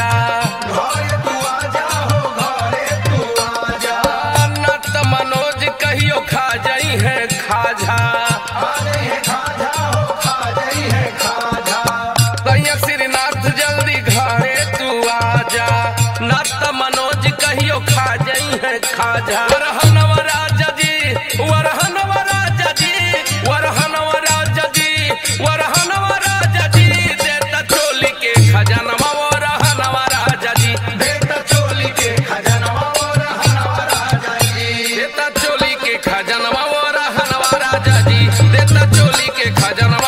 आजा, घरे तू आजा हो, घरे तू आजा। न त मनोज कहियो खा जाई है खाजा, खा जाई है खाजा हो, खा जाई है खाजा। सैया श्रीनाथ जल्दी घरे तू आजा, न त मनोज कहियो खा जाई है खाजा। वरहनवा राजा जी, वरहनवा राजा जी, वरहनवा राजा जी, वरहनवा राजा जी, देता चोली के खजानवा वरहनवा राजा जी, देता चोली के खजानवा वरहनवा राजा जी। देता चोली के खजानवा वरहनवा राजा जी, देता चोली के खजानवा